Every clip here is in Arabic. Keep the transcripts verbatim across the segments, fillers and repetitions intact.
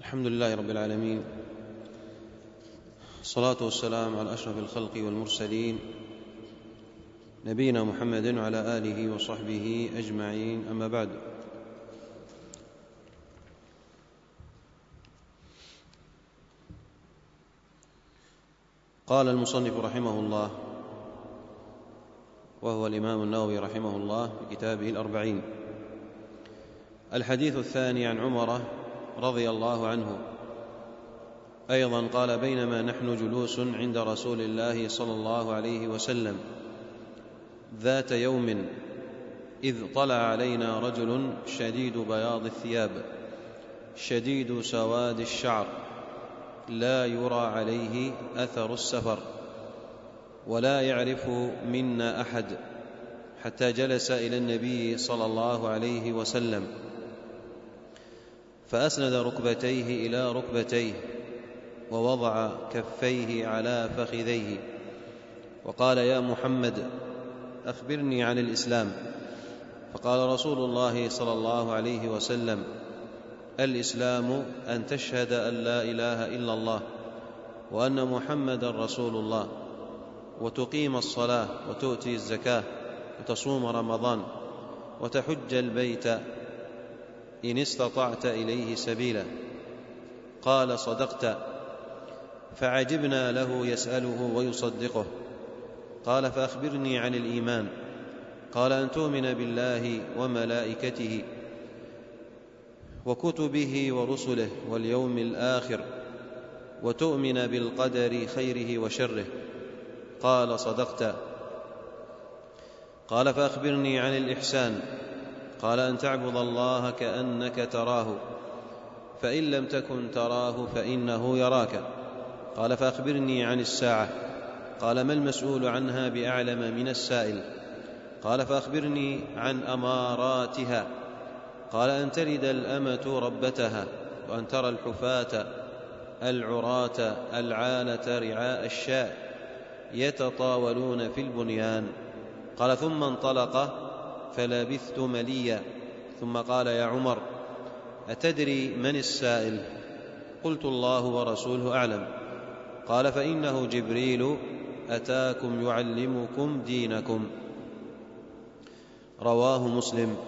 الحمد لله رب العالمين، الصلاة والسلام على أشرف الخلق والمرسلين نبينا محمد وعلى آله وصحبه أجمعين، أما بعد. قال المصنف رحمه الله، وهو الإمام النووي رحمه الله في كتابه الأربعين: الحديث الثاني عن عمر رضي الله عنه أيضا قال: بينما نحن جلوس عند رسول الله صلى الله عليه وسلم ذات يوم إذ طلع علينا رجل شديد بياض الثياب شديد سواد الشعر لا يرى عليه أثر السفر ولا يعرف منا أحد، حتى جلس إلى النبي صلى الله عليه وسلم فأسند ركبتيه إلى ركبتيه ووضع كفيه على فخذيه وقال: يا محمد أخبرني عن الإسلام. فقال رسول الله صلى الله عليه وسلم: الإسلام أن تشهد أن لا إله إلا الله وأن محمدا رسول الله، وتقيم الصلاة وتؤتي الزكاة وتصوم رمضان وتحج البيت إن استطعت إليه سبيلا. قال: صدقت. فعجبنا له يسأله ويصدقه. قال: فأخبرني عن الإيمان. قال: أن تؤمن بالله وملائكته وكتبه ورسله واليوم الآخر وتؤمن بالقدر خيره وشره. قال: صدقت. قال: فأخبرني عن الإحسان. قال: أن تعبد الله كأنك تراه فإن لم تكن تراه فإنه يراك. قال: فأخبرني عن الساعة. قال: ما المسؤول عنها بأعلم من السائل. قال: فأخبرني عن أماراتها. قال: أن تلد الأمة ربتها وأن ترى الحفاة العراة العالة رعاء الشاة يتطاولون في البنيان. قال: ثم انطلق فلبثت مليا، ثم قال: يا عمر أتدري من السائل؟ قلت: الله ورسوله أعلم. قال: فإنه جبريل أتاكم يعلمكم دينكم. رواه مسلم.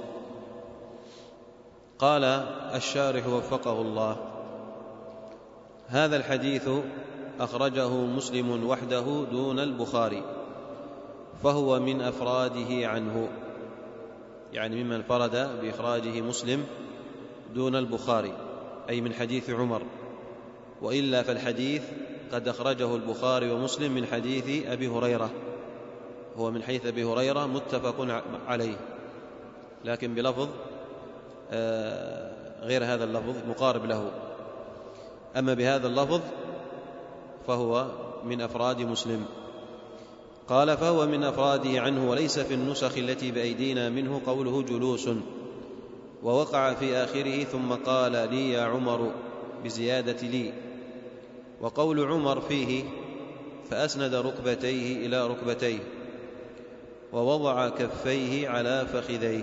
قال الشارح وفقه الله: هذا الحديث أخرجه مسلم وحده دون البخاري، فهو من أفراده عنه، يعني ممن فرد بإخراجه مسلم دون البخاري، أي من حديث عمر، وإلا فالحديث قد أخرجه البخاري ومسلم من حديث أبي هريرة، هو من حديث أبي هريرة متفق عليه، لكن بلفظ غير هذا اللفظ مقارب له. أما بهذا اللفظ فهو من أفراد مسلم. قال: فهو من أفراده عنه، وليس في النسخ التي بأيدينا منه قوله جلوس، ووقع في آخره ثم قال: لي يا عمر بزيادة لي. وقول عمر فيه: فأسند ركبتيه إلى ركبتيه ووضع كفيه على فخذيه،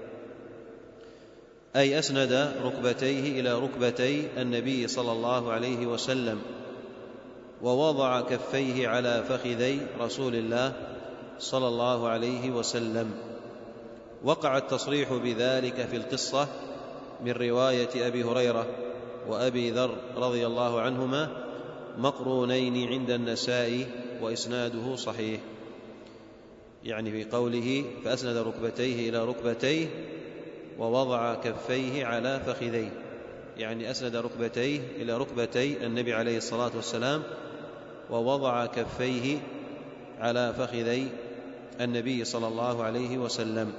أي أسند ركبتيه إلى ركبتي النبي صلى الله عليه وسلم ووضع كفيه على فخذي رسول الله صلى الله عليه وسلم. وقع التصريح بذلك في القصة من رواية أبي هريرة وأبي ذر رضي الله عنهما مقرونين عند النسائي، وإسناده صحيح، يعني في قوله: فأسند ركبتيه إلى ركبتيه ووضع كفيه على فخذيه، يعني أسند ركبتيه إلى ركبتي النبي عليه الصلاة والسلام ووضع كفيه على فخذي النبي صلى الله عليه وسلم.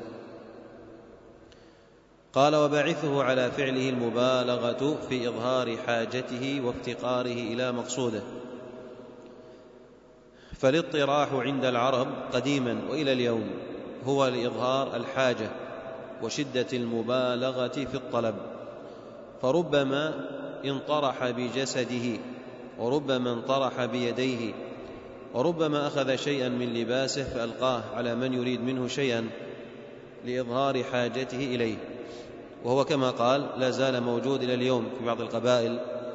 قال: وباعثه على فعله المبالغة في إظهار حاجته وافتقاره إلى مقصوده، فالاطراح عند العرب قديما وإلى اليوم هو لإظهار الحاجة وشدة المبالغة في الطلب، فربما انطرح بجسده وربما انطرح بيديه وربما أخذ شيئا من لباسه فألقاه على من يريد منه شيئا لإظهار حاجته إليه، وهو كما قال لا زال موجود إلى اليوم في بعض القبائل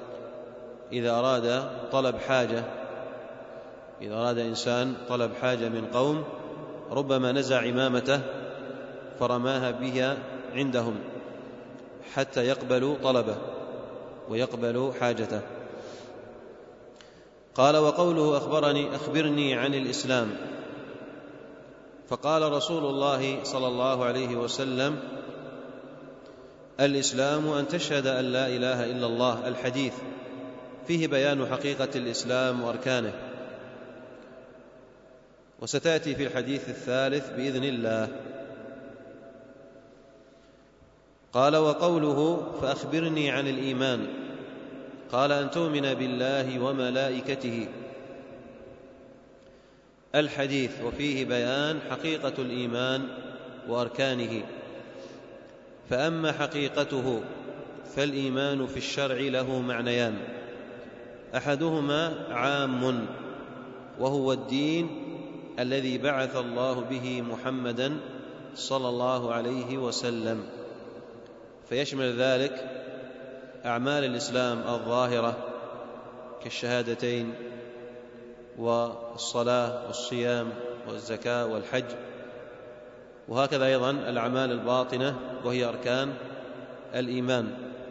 إذا أراد طلب حاجة إذا أراد إنسان طلب حاجة من قوم ربما نزع عمامته فرماها بها عندهم حتى يقبلوا طلبه ويقبلوا حاجته. قال: وقوله أخبرني أخبرني عن الإسلام، فقال رسول الله صلى الله عليه وسلم: الإسلام أن تشهد أن لا إله إلا الله. الحديث فيه بيان حقيقة الإسلام وأركانه، وستأتي في الحديث الثالث بإذن الله. قال: وقوله فأخبرني عن الإيمان، قال: أن تؤمن بالله وملائكته. الحديث وفيه بيان حقيقة الإيمان وأركانه. فأما حقيقته فالإيمان في الشرع له معنيان: أحدهما عام وهو الدين الذي بعث الله به محمدا صلى الله عليه وسلم، فيشمل ذلك أعمال الإسلام الظاهرة كالشهادتين والصلاة والصيام والزكاة والحج، وهكذا أيضا الأعمال الباطنة وهي أركان الإيمان.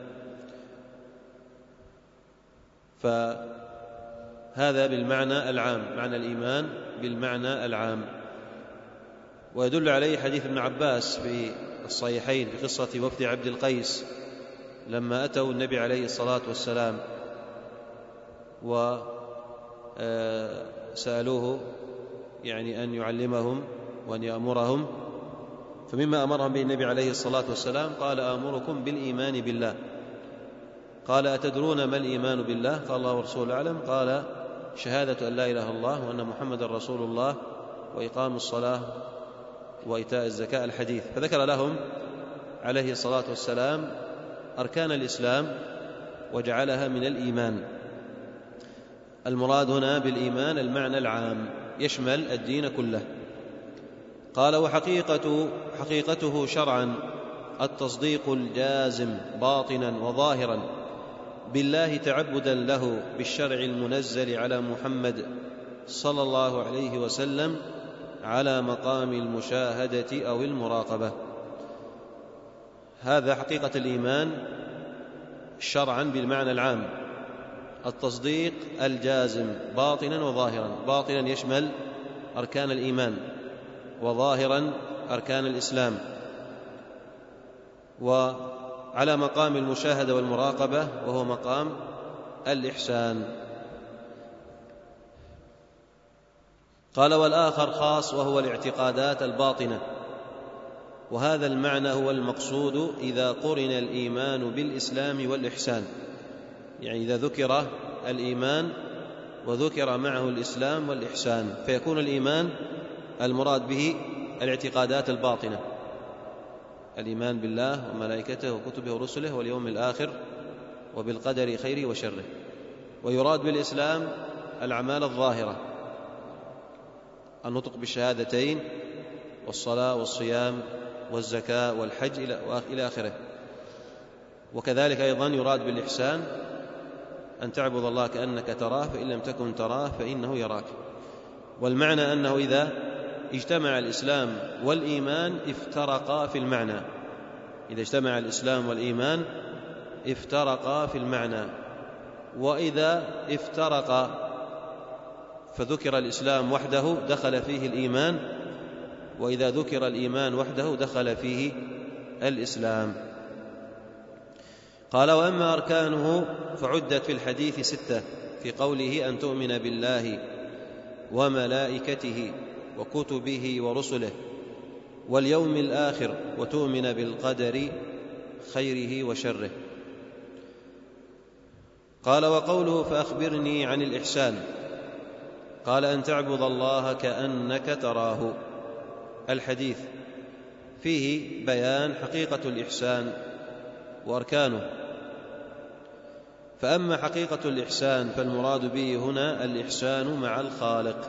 فهذا بالمعنى العام، معنى الإيمان بالمعنى العام. ويدل عليه حديث ابن عباس في الصحيحين في قصة وفد عبد القيس لما أتوا النبي عليه الصلاة والسلام وسألوه يعني أن يعلمهم وأن يأمرهم، فمما أمرهم به النبي عليه الصلاة والسلام قال: آمركم بالإيمان بالله. قال: أتدرون ما الإيمان بالله؟ قال: الله ورسوله أعلم. قال: شهادة أن لا إله إلا الله وأن محمدا رسول الله وإقام الصلاة وإيتاء الزكاة. الحديث. فذكر لهم عليه الصلاة والسلام أركان الإسلام وجعلها من الإيمان. المراد هنا بالإيمان المعنى العام يشمل الدين كله. قال: وحقيقة حقيقته شرعا التصديق الجازم باطنا وظاهرا بالله تعبدا له بالشرع المنزل على محمد صلى الله عليه وسلم على مقام المشاهدة أو المراقبة. هذا حقيقة الإيمان شرعا بالمعنى العام: التصديق الجازم باطنا وظاهرا. باطنا يشمل أركان الإيمان، وظاهرا أركان الإسلام، وعلى مقام المشاهدة والمراقبة وهو مقام الإحسان. قال: والآخر خاص وهو الاعتقادات الباطنة، وهذا المعنى هو المقصود إذا قرن الإيمان بالإسلام والإحسان. يعني إذا ذكر الإيمان وذكر معه الإسلام والإحسان فيكون الإيمان المراد به الاعتقادات الباطنة: الإيمان بالله وملائكته وكتبه ورسله واليوم الآخر وبالقدر خيره وشره. ويراد بالإسلام الأعمال الظاهرة: النطق بالشهادتين والصلاة والصيام والزكاة والحج إلى آخره. وكذلك أيضا يراد بالإحسان أن تعبد الله كأنك تراه فإن لم تكن تراه فإنه يراك. والمعنى أنه إذا اجتمع الإسلام والإيمان افترقا في المعنى. إذا اجتمع الإسلام والإيمان افترقا في المعنى، وإذا افترقا فذكر الإسلام وحده دخل فيه الإيمان، وإذا ذكر الإيمان وحده دخل فيه الإسلام. قال: وأما أركانه فعدت في الحديث ستة في قوله: أن تؤمن بالله وملائكته وكتبه ورسله واليوم الآخر وتؤمن بالقدر خيره وشره. قال: وقوله فأخبرني عن الإحسان، قال: أن تعبد الله كأنك تراه. الحديث فيه بيان حقيقة الإحسان وأركانه. فأما حقيقة الإحسان فالمراد به هنا الإحسان مع الخالق،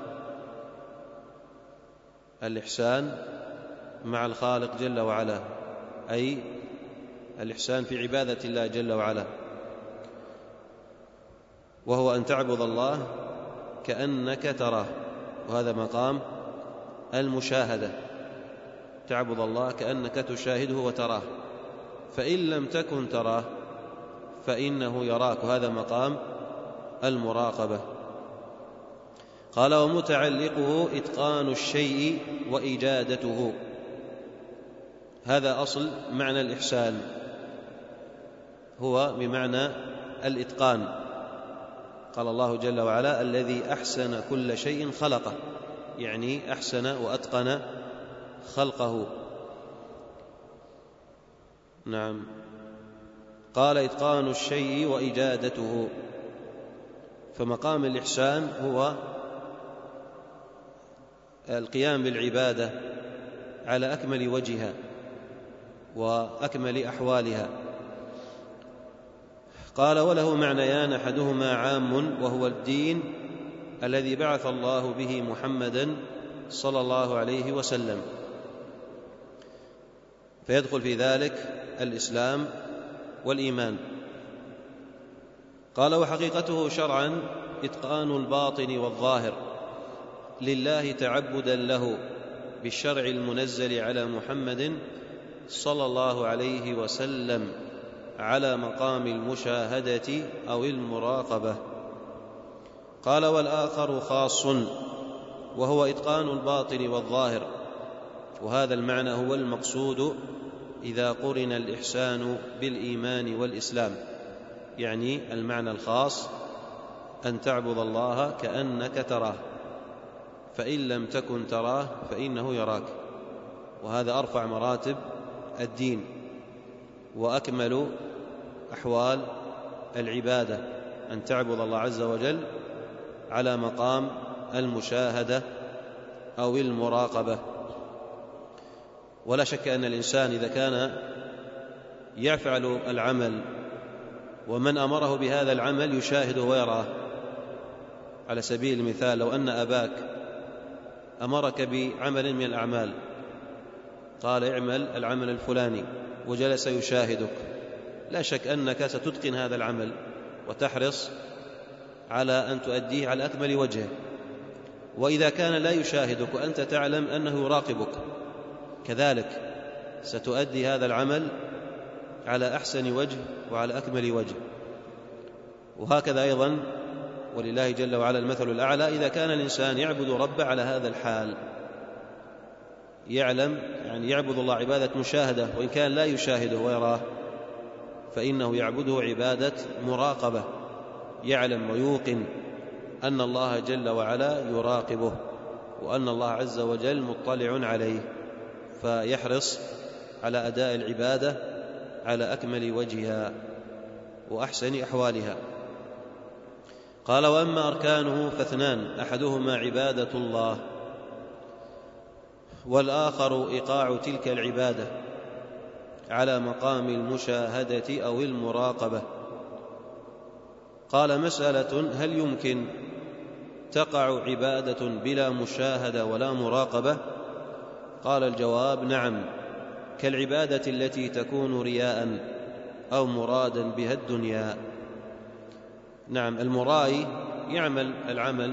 الإحسان مع الخالق جل وعلا، أي الإحسان في عبادة الله جل وعلا. وهو أن تعبد الله كأنك تراه، وهذا مقام المشاهدة، تعبد الله كأنك تشاهده وتراه، فإن لم تكن تراه فإنه يراك، وهذا مقام المراقبة. قال: ومتعلقه إتقان الشيء وإجادته. هذا أصل معنى الإحسان، هو بمعنى الإتقان. قال الله جل وعلا: الذي أحسن كل شيء خلقه، يعني أحسن وأتقن خلقه. نعم. قال: إتقان الشيء وإجادته. فمقام الإحسان هو القيام بالعبادة على أكمل وجهها وأكمل أحوالها. قال: وله معنيان، أحدهما عام وهو الدين الذي بعث الله به محمدا صلى الله عليه وسلم، فيدخل في ذلك الإسلام والإيمان. قال: وحقيقته شرعا إتقان الباطن والظاهر لله تعبدا له بالشرع المنزل على محمد صلى الله عليه وسلم على مقام المشاهدة أو المراقبة. قال: والآخر خاص وهو إتقان الباطن والظاهر، وهذا المعنى هو المقصود إذا قرن الإحسان بالإيمان والإسلام، يعني المعنى الخاص أن تعبد الله كأنك تراه، فإن لم تكن تراه فإنه يراك، وهذا أرفع مراتب الدين وأكمل أحوال العبادة، أن تعبد الله عز وجل على مقام المشاهدة أو المراقبة. ولا شك أن الإنسان إذا كان يفعل العمل ومن أمره بهذا العمل يشاهده ويراه، على سبيل المثال لو أن أباك أمرك بعمل من الأعمال، قال: اعمل العمل الفلاني، وجلس يشاهدك، لا شك أنك ستتقن هذا العمل وتحرص على أن تؤديه على أكمل وجه. وإذا كان لا يشاهدك وأنت تعلم أنه يراقبك، كذلك ستؤدي هذا العمل على أحسن وجه وعلى أكمل وجه. وهكذا أيضا ولله جل وعلا المثل الأعلى، إذا كان الإنسان يعبد ربه على هذا الحال، يعلم يعني يعبد الله عبادة مشاهدة، وإن كان لا يشاهده ويراه فإنه يعبده عبادة مراقبة، يعلم ويوقن أن الله جل وعلا يراقبه وأن الله عز وجل مطلع عليه، فيحرص على أداء العبادة على أكمل وجهها وأحسن أحوالها. قال: وأما أركانه فاثنان، أحدهما عبادة الله، والآخر إيقاع تلك العبادة على مقام المشاهدة أو المراقبة. قال: مسألة: هل يمكن تقع عبادة بلا مشاهدة ولا مراقبة؟ قال: الجواب: نعم، كالعبادة التي تكون رياء أو مرادا بها الدنيا. نعم، المرائي يعمل العمل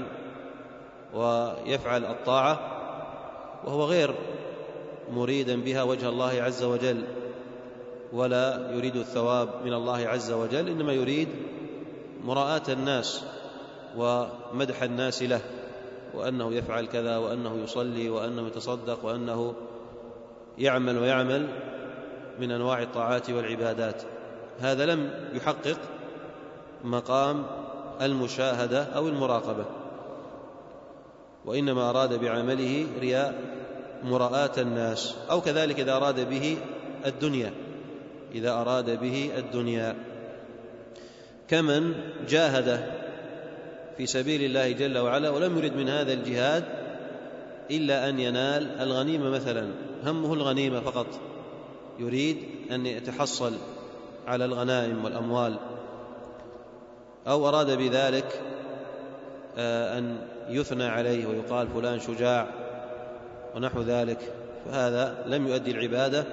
ويفعل الطاعة وهو غير مريدا بها وجه الله عز وجل، ولا يريد الثواب من الله عز وجل، إنما يريد مراءة الناس ومدح الناس له، وأنه يفعل كذا، وأنه يصلي، وأنه يتصدق، وأنه يعمل ويعمل من أنواع الطاعات والعبادات. هذا لم يحقق مقام المشاهدة أو المراقبة، وإنما أراد بعمله رياء مراءة الناس، أو كذلك إذا أراد به الدنيا إذا أراد به الدنيا كمن جاهد في سبيل الله جل وعلا ولم يرد من هذا الجهاد إلا أن ينال الغنيمة مثلا، همه الغنيمة فقط، يريد أن يتحصل على الغنائم والأموال، أو أراد بذلك أن يثنى عليه ويقال فلان شجاع ونحو ذلك، فهذا لم يؤدي العبادة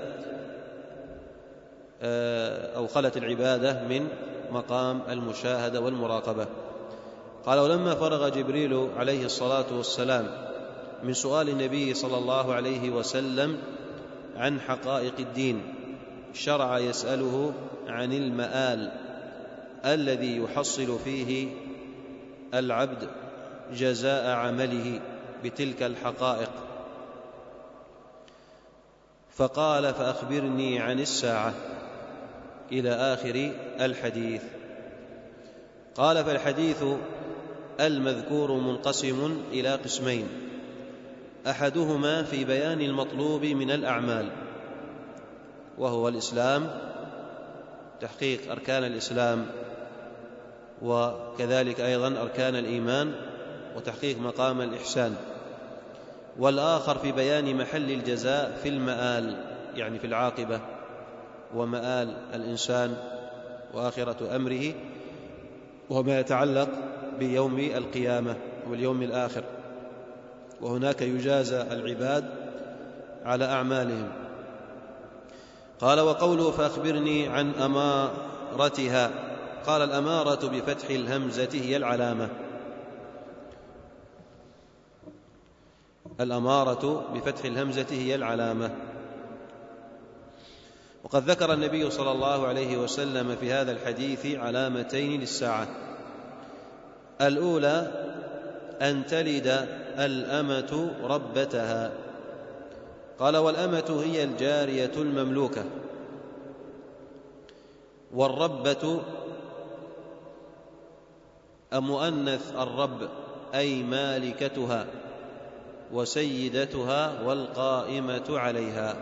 أو خلت العبادة من مقام المشاهدة والمراقبة. قال: ولما فرغ جبريل عليه الصلاة والسلام من سؤال النبي صلى الله عليه وسلم عن حقائق الدين، شرع يسأله عن المآل الذي يحصل فيه العبد جزاء عمله بتلك الحقائق، فقال: فأخبرني عن الساعة، إلى آخر الحديث. قال: فالحديث المذكور منقسم إلى قسمين: أحدهما في بيان المطلوب من الأعمال، وهو الإسلام، تحقيق أركان الإسلام، وكذلك أيضا أركان الإيمان، وتحقيق مقام الإحسان. والآخر في بيان محل الجزاء في المآل، يعني في العاقبة ومآل الإنسان وآخرة أمره، وما يتعلق بيوم القيامة واليوم الآخر، وهناك يجازى العباد على أعمالهم. قال: وقوله فأخبرني عن أمارتها، قال: الأمارة بفتح الهمزة هي العلامة. الأمارة بفتح الهمزة هي العلامة. وقد ذكر النبي صلى الله عليه وسلم في هذا الحديث علامتين للساعة: الأولى أن تلد الأمة ربتها. قال: والأمة هي الجارية المملوكة، والربة مؤنث الرب أي مالكتها وسيدتها والقائمة عليها.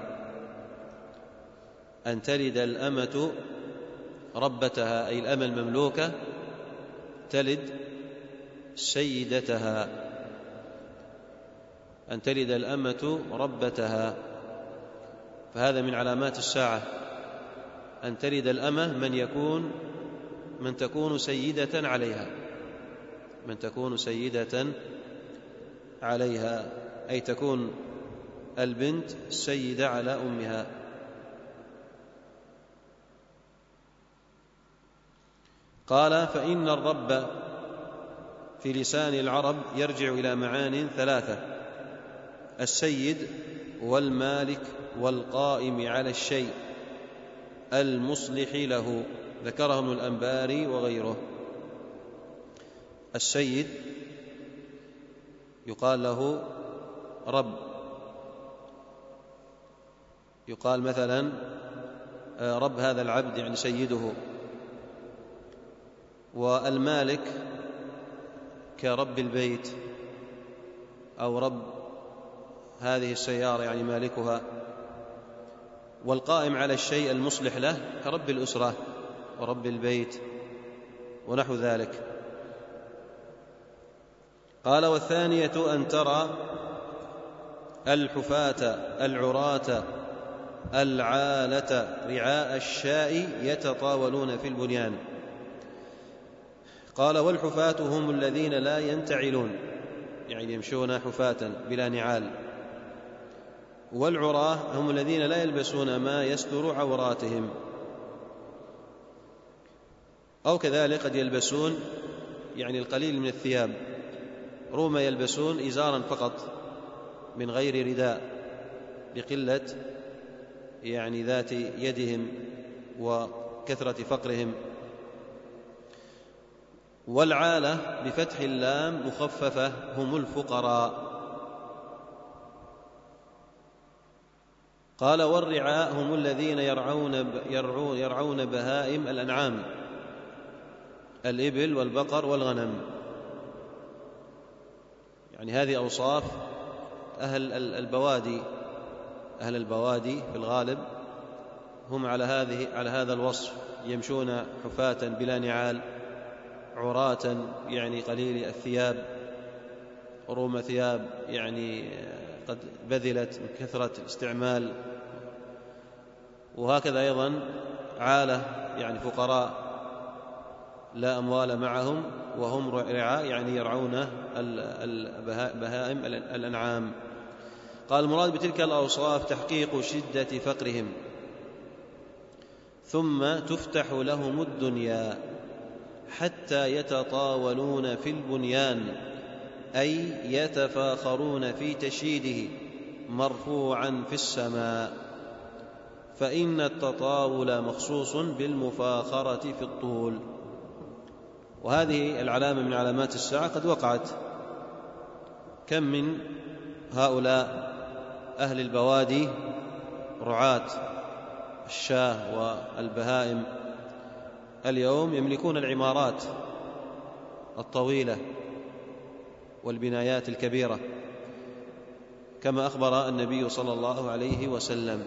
أن تلد الأمة ربتها أي الأمة المملوكة تلد سيدتها، أن تلد الأمة ربتها، فهذا من علامات الساعة، أن تلد الأمة من يكون من تكون سيدة عليها، من تكون سيدة عليها، أي تكون البنت سيدة على أمها. قال: فإن الرب في لسان العرب يرجع إلى معان ثلاثة: السيد والمالك والقائم على الشيء المصلح له، ذكره ابن الأنباري وغيره. السيد يقال له رب، يقال مثلا رب هذا العبد يعني سيده. والمالك كرب البيت أو رب هذه السيارة يعني مالكها. والقائم على الشيء المصلح له كرب الأسرة ورب البيت ونحو ذلك. قال: والثانية أن ترى الحفاة العراة العالة رعاء الشاء يتطاولون في البنيان. قال: والحفاة هم الذين لا ينتعلون، يعني يمشون حفاة بلا نعال. والعراة هم الذين لا يلبسون ما يستر عوراتهم، أو كذلك قد يلبسون يعني القليل من الثياب، ربما يلبسون إزارا فقط من غير رداء لقلة يعني ذات يدهم وكثرة فقرهم. والعالة بفتح اللام مخففة هم الفقراء. قال: والرعاء هم الذين يرعون, يرعون, يرعون بهائم الأنعام، الإبل والبقر والغنم. يعني هذه أوصاف أهل البوادي، أهل البوادي في الغالب هم على هذه على هذا الوصف، يمشون حفاة بلا نعال، عراة يعني قليل الثياب، رغم ثياب يعني قد بذلت من كثرة الاستعمال. وهكذا أيضا عالة يعني فقراء لا أموال معهم، وهم رعاء يعني يرعون البهائم الأنعام. قال: المراد بتلك الأوصاف تحقيق شدة فقرهم، ثم تفتح لهم الدنيا حتى يتطاولون في البنيان، أي يتفاخرون في تشييده مرفوعا في السماء، فإن التطاول مخصوص بالمفاخرة في الطول. وهذه العلامة من علامات الساعة قد وقعت. كم من هؤلاء أهل البوادي رعاة الشاة والبهائم اليوم يملكون العمارات الطويلة والبنايات الكبيرة، كما أخبر النبي صلى الله عليه وسلم.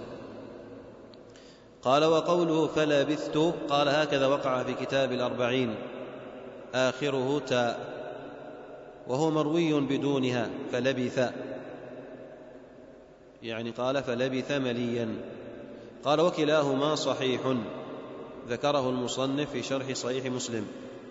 قال: وقوله فلبثت، قال هكذا وقع في كتاب الأربعين آخره تاء، وهو مروي بدونها فلبث، يعني قال فلبث مليا. قال: وكلاهما صحيح، ذكره المصنف في شرح صحيح مسلم،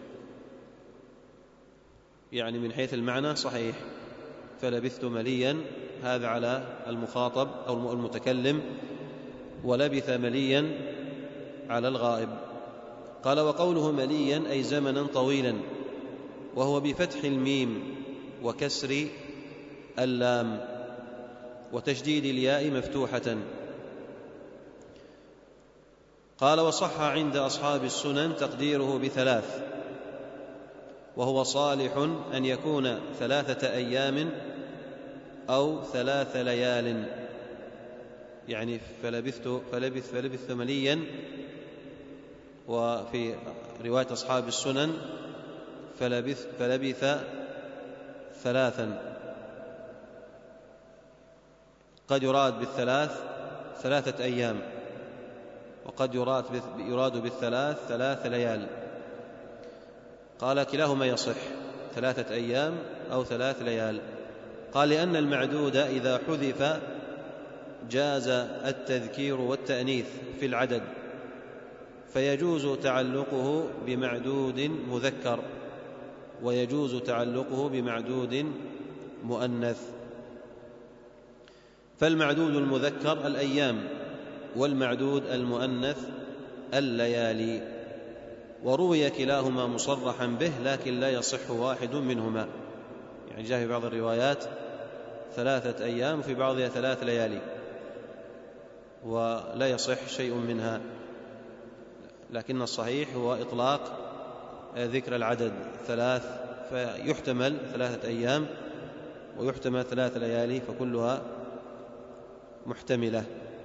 يعني من حيث المعنى صحيح. فلبثت مليا هذا على المخاطب أو المتكلم، ولبث مليا على الغائب. قال: وقوله مليا أي زمنا طويلا، وهو بفتح الميم وكسر اللام وتشديد الياء مفتوحة. قال: وصح عند أصحاب السنن تقديره بثلاث، وهو صالح أن يكون ثلاثة أيام أو ثلاث ليال، يعني فلبثت فلبث فلبث مليا. وفي رواية أصحاب السنن فلبث, فلبث ثلاثا، قد يراد بالثلاث ثلاثة أيام، وقد يراد, يراد بالثلاث ثلاث ليال. قال: كلاهما يصح، ثلاثة أيام أو ثلاث ليال. قال: لأن المعدود إذا حذف جاز التذكير والتأنيث في العدد، فيجوز تعلقه بمعدود مذكر، ويجوز تعلقه بمعدود مؤنث. فالمعدود المذكر الأيام، والمعدود المؤنث الليالي. وروي كلاهما مصرحا به، لكن لا يصح واحد منهما، يعني جاء في بعض الروايات ثلاثة أيام وفي بعضها ثلاث ليالي، ولا يصح شيء منها. لكن الصحيح هو إطلاق ذكر العدد ثلاث، فيحتمل ثلاثة أيام ويحتمل ثلاث ليالي، فكلها محتملة.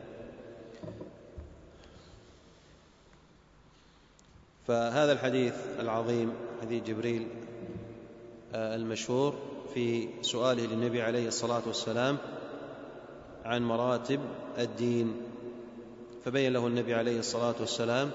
فهذا الحديث العظيم، حديث جبريل المشهور في سؤاله للنبي عليه الصلاة والسلام عن مراتب الدين، فبين له النبي عليه الصلاة والسلام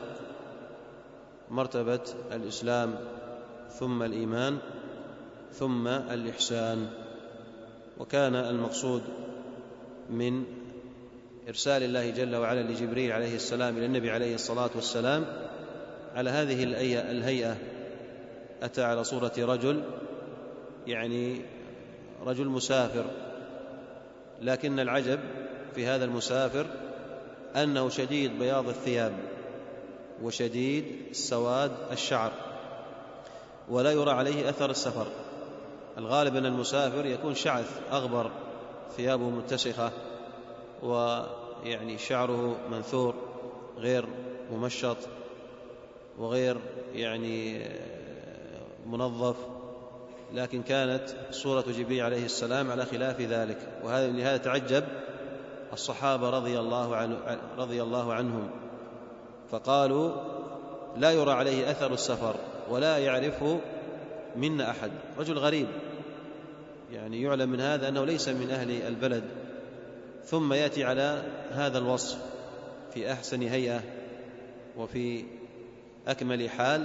مرتبة الإسلام، ثم الإيمان، ثم الإحسان. وكان المقصود من إرسال الله جل وعلا لجبريل عليه السلام إلى النبي عليه الصلاة والسلام على هذه الهيئة. أتى على صورة رجل، يعني رجل مسافر، لكن العجب في هذا المسافر أنه شديد بياض الثياب وشديد سواد الشعر، ولا يرى عليه أثر السفر. الغالب أن المسافر يكون شعث أغبر، ثيابه متسخة، ويعني شعره منثور غير ممشط وغير يعني منظف، لكن كانت صورة جبريل عليه السلام على خلاف ذلك. وهذا لهذا تعجب الصحابة رضي الله عنه رضي الله عنهم، فقالوا: لا يرى عليه أثر السفر ولا يعرفه منا أحد، رجل غريب، يعني يعلم من هذا أنه ليس من أهل البلد، ثم يأتي على هذا الوصف في أحسن هيئة وفي أكمل حال.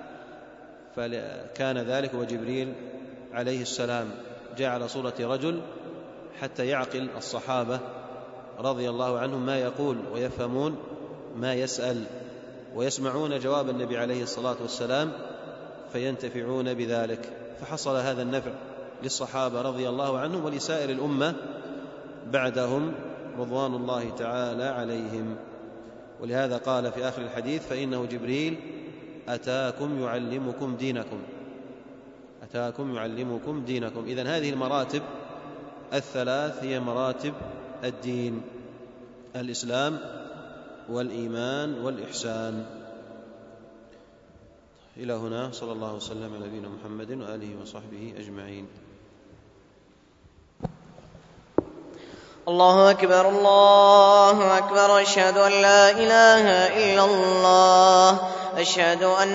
فكان ذلك وجبريل عليه السلام جاء على صورة رجل حتى يعقل الصحابة رضي الله عنهم ما يقول، ويفهمون ما يسأل، ويسمعون جواب النبي عليه الصلاة والسلام فينتفعون بذلك. فحصل هذا النفع للصحابة رضي الله عنهم ولسائر الأمة بعدهم رضوان الله تعالى عليهم. ولهذا قال في آخر الحديث: فإنه جبريل أتاكم يعلمكم دينكم أتاكم يعلمكم دينكم. إذن هذه المراتب الثلاث هي مراتب الدين: الإسلام والإيمان والإحسان. إلى هنا، صلى الله وسلم على نبينا محمد وآله وصحبه أجمعين. الله أكبر الله أكبر. أشهد أن لا إله إلا الله. أشهد أن